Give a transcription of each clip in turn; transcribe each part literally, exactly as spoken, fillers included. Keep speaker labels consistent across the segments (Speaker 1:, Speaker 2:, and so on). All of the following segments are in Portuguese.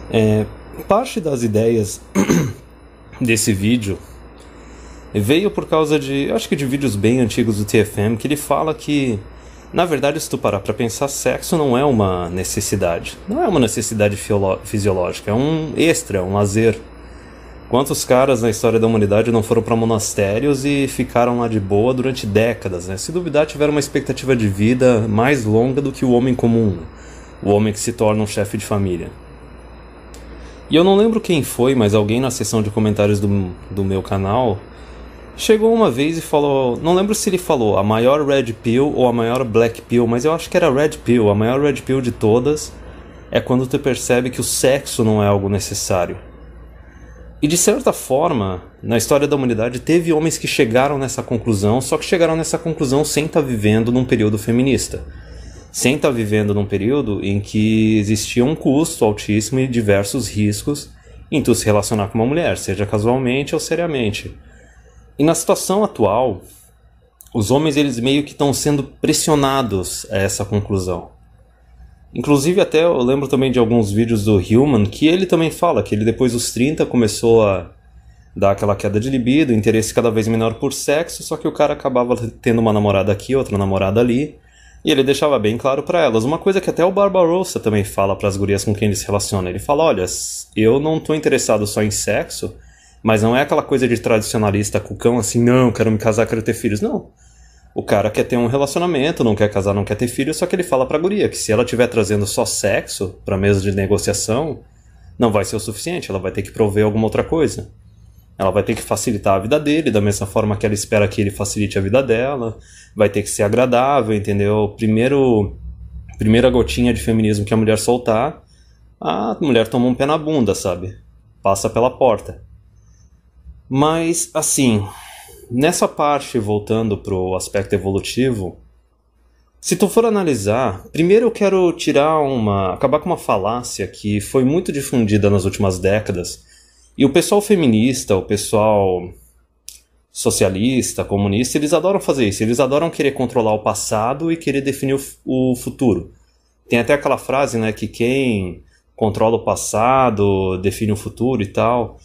Speaker 1: É, parte das ideias desse vídeo veio por causa de, acho que de vídeos bem antigos do T F M, que ele fala que, na verdade, se tu parar pra pensar, sexo não é uma necessidade. Não é uma necessidade fisiológica, é um extra, é um lazer. Quantos caras na história da humanidade não foram para monastérios e ficaram lá de boa durante décadas, né? Se duvidar, tiveram uma expectativa de vida mais longa do que o homem comum, o homem que se torna um chefe de família. E eu não lembro quem foi, mas alguém na seção de comentários do, do meu canal chegou uma vez e falou, não lembro se ele falou a maior red pill ou a maior black pill, mas eu acho que era red pill. A maior red pill de todas é quando tu percebe que o sexo não é algo necessário. E de certa forma, na história da humanidade, teve homens que chegaram nessa conclusão, só que chegaram nessa conclusão sem estar vivendo num período feminista. Sem estar vivendo num período em que existia um custo altíssimo e diversos riscos em tu se relacionar com uma mulher, seja casualmente ou seriamente. E na situação atual, os homens eles meio que estão sendo pressionados a essa conclusão. Inclusive até eu lembro também de alguns vídeos do Human que ele também fala que ele depois dos trinta começou a dar aquela queda de libido, interesse cada vez menor por sexo, só que o cara acabava tendo uma namorada aqui, outra namorada ali, e ele deixava bem claro pra elas. Uma coisa que até o Barbarossa também fala pras gurias com quem ele se relaciona. Ele fala, olha, eu não tô interessado só em sexo, mas não é aquela coisa de tradicionalista cucão assim, não, quero me casar, quero ter filhos, não. O cara quer ter um relacionamento, não quer casar, não quer ter filho, só que ele fala pra guria que se ela estiver trazendo só sexo pra mesa de negociação, não vai ser o suficiente, ela vai ter que prover alguma outra coisa. Ela vai ter que facilitar a vida dele, da mesma forma que ela espera que ele facilite a vida dela, vai ter que ser agradável, entendeu? Primeiro, primeira gotinha de feminismo que a mulher soltar, a mulher toma um pé na bunda, sabe? Passa pela porta. Mas, assim... Nessa parte, voltando pro aspecto evolutivo, se tu for analisar, primeiro eu quero tirar uma, acabar com uma falácia que foi muito difundida nas últimas décadas, e o pessoal feminista, o pessoal socialista, comunista, eles adoram fazer isso, eles adoram querer controlar o passado e querer definir o, o futuro. Tem até aquela frase, né, que quem controla o passado define o futuro e tal...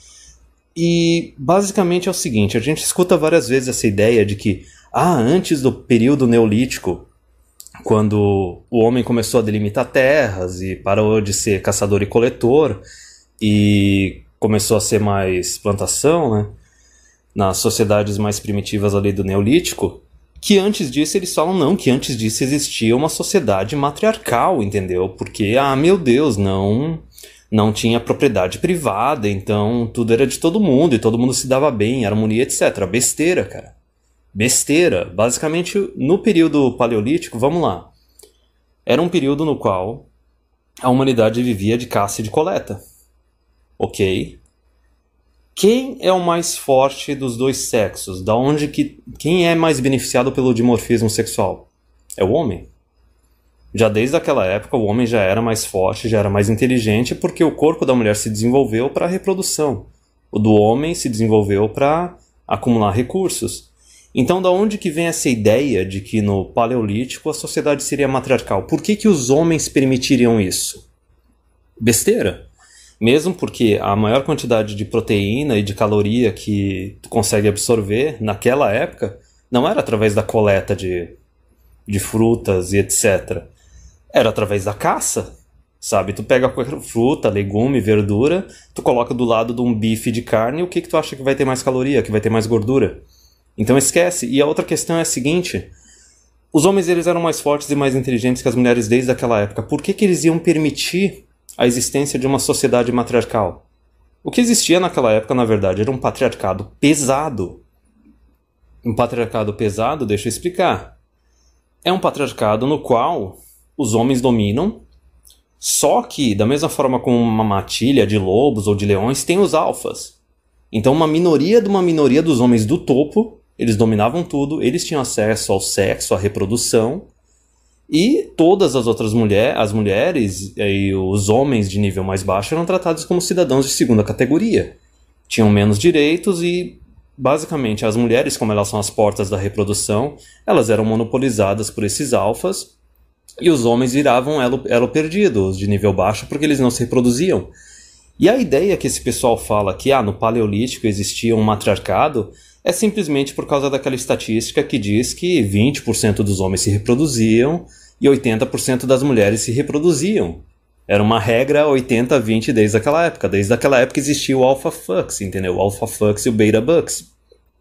Speaker 1: E basicamente é o seguinte, a gente escuta várias vezes essa ideia de que ah, antes do período neolítico, quando o homem começou a delimitar terras e parou de ser caçador e coletor e começou a ser mais plantação, né, nas sociedades mais primitivas ali do neolítico, que antes disso eles falam não, que antes disso existia uma sociedade matriarcal, entendeu? Porque, ah, meu Deus, não... Não tinha propriedade privada, então tudo era de todo mundo e todo mundo se dava bem, harmonia, etcétera. Besteira, cara. Besteira. Basicamente, no período paleolítico, vamos lá. Era um período no qual a humanidade vivia de caça e de coleta. Ok? Quem é o mais forte dos dois sexos? Da onde que... Quem é mais beneficiado pelo dimorfismo sexual? É o homem. Já desde aquela época o homem já era mais forte, já era mais inteligente, porque o corpo da mulher se desenvolveu para a reprodução. O do homem se desenvolveu para acumular recursos. Então da onde que vem essa ideia de que no Paleolítico a sociedade seria matriarcal? Por que que os homens permitiriam isso? Besteira. Mesmo porque a maior quantidade de proteína e de caloria que tu consegue absorver naquela época não era através da coleta de, de frutas e etcétera. Era através da caça, sabe? Tu pega qualquer fruta, legume, verdura, tu coloca do lado de um bife de carne, e o que que tu acha que vai ter mais caloria, que vai ter mais gordura? Então esquece. E a outra questão é a seguinte, os homens eles eram mais fortes e mais inteligentes que as mulheres desde aquela época. Por que que eles iam permitir a existência de uma sociedade matriarcal? O que existia naquela época, na verdade, era um patriarcado pesado. Um patriarcado pesado, deixa eu explicar. É um patriarcado no qual... os homens dominam, só que, da mesma forma como uma matilha de lobos ou de leões, tem os alfas. Então uma minoria de uma minoria dos homens do topo, eles dominavam tudo, eles tinham acesso ao sexo, à reprodução, e todas as outras mulheres, as mulheres e os homens de nível mais baixo eram tratados como cidadãos de segunda categoria. Tinham menos direitos e, basicamente, as mulheres, como elas são as portas da reprodução, elas eram monopolizadas por esses alfas, e os homens viravam elo, elo perdido, os de nível baixo, porque eles não se reproduziam. E a ideia que esse pessoal fala que ah, no Paleolítico existia um matriarcado é simplesmente por causa daquela estatística que diz que vinte por cento dos homens se reproduziam e oitenta por cento das mulheres se reproduziam. Era uma regra oitenta a vinte desde aquela época. Desde aquela época existia o Alpha Fux, entendeu? O Alpha Fux e o Beta Bucks.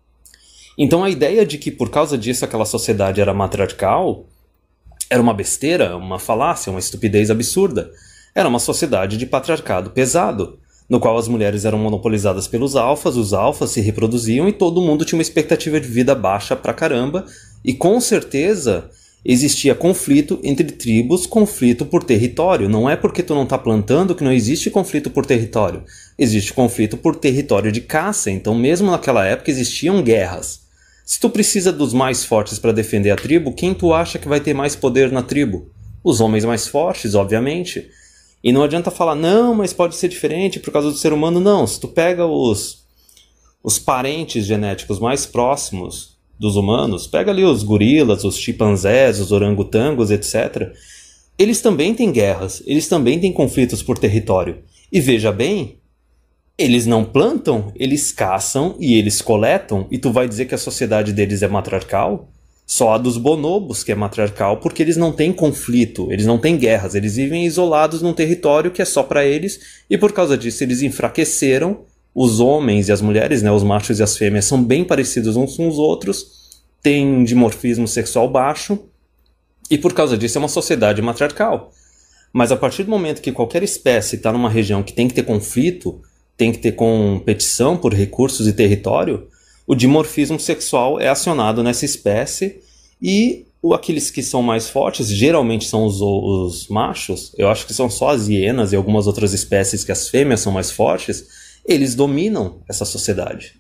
Speaker 1: Então a ideia de que por causa disso aquela sociedade era matriarcal era uma besteira, uma falácia, uma estupidez absurda. Era uma sociedade de patriarcado pesado, no qual as mulheres eram monopolizadas pelos alfas, os alfas se reproduziam e todo mundo tinha uma expectativa de vida baixa pra caramba, e com certeza existia conflito entre tribos, conflito por território. Não é porque tu não tá plantando que não existe conflito por território. Existe conflito por território de caça, então mesmo naquela época existiam guerras. Se tu precisa dos mais fortes para defender a tribo, quem tu acha que vai ter mais poder na tribo? Os homens mais fortes, obviamente. E não adianta falar, não, mas pode ser diferente por causa do ser humano. Não, se tu pega os, os parentes genéticos mais próximos dos humanos, pega ali os gorilas, os chimpanzés, os orangotangos, etcétera. Eles também têm guerras, eles também têm conflitos por território. E veja bem, eles não plantam, eles caçam e eles coletam. E tu vai dizer que a sociedade deles é matriarcal? Só a dos bonobos que é matriarcal, porque eles não têm conflito, eles não têm guerras, eles vivem isolados num território que é só para eles, e por causa disso eles enfraqueceram. Os homens e as mulheres, né, os machos e as fêmeas, são bem parecidos uns com os outros, têm um dimorfismo sexual baixo, e por causa disso é uma sociedade matriarcal. Mas a partir do momento que qualquer espécie está numa região que tem que ter conflito, tem que ter competição por recursos e território, o dimorfismo sexual é acionado nessa espécie e aqueles que são mais fortes, geralmente são os, os machos, eu acho que são só as hienas e algumas outras espécies que as fêmeas são mais fortes, eles dominam essa sociedade.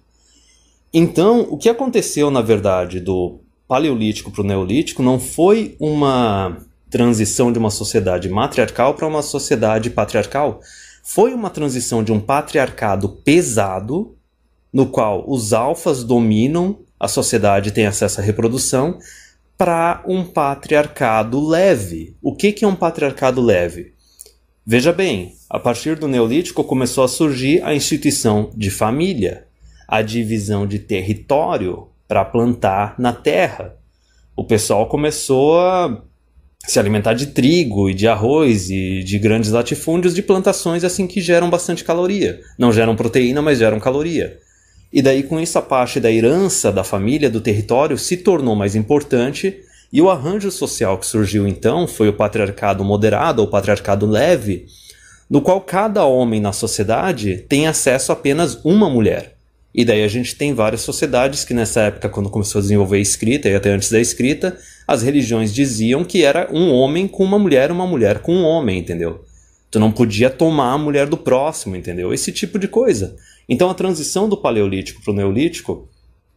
Speaker 1: Então, o que aconteceu, na verdade, do Paleolítico para o Neolítico não foi uma transição de uma sociedade matriarcal para uma sociedade patriarcal, foi uma transição de um patriarcado pesado, no qual os alfas dominam a sociedade e têm acesso à reprodução, para um patriarcado leve. O que que é um patriarcado leve? Veja bem, a partir do Neolítico começou a surgir a instituição de família, a divisão de território para plantar na terra. O pessoal começou a se alimentar de trigo e de arroz e de grandes latifúndios de plantações assim que geram bastante caloria. Não geram proteína, mas geram caloria. E daí com isso a parte da herança da família, do território, se tornou mais importante, e o arranjo social que surgiu então foi o patriarcado moderado ou patriarcado leve, no qual cada homem na sociedade tem acesso a apenas uma mulher. E daí a gente tem várias sociedades que nessa época, quando começou a desenvolver a escrita, e até antes da escrita, as religiões diziam que era um homem com uma mulher, uma mulher com um homem, entendeu? Tu não podia tomar a mulher do próximo, entendeu? Esse tipo de coisa. Então a transição do Paleolítico para o Neolítico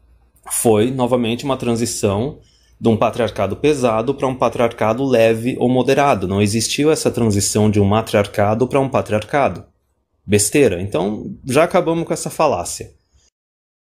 Speaker 1: foi, novamente, uma transição de um patriarcado pesado para um patriarcado leve ou moderado. Não existiu essa transição de um matriarcado para um patriarcado. Besteira. Então já acabamos com essa falácia.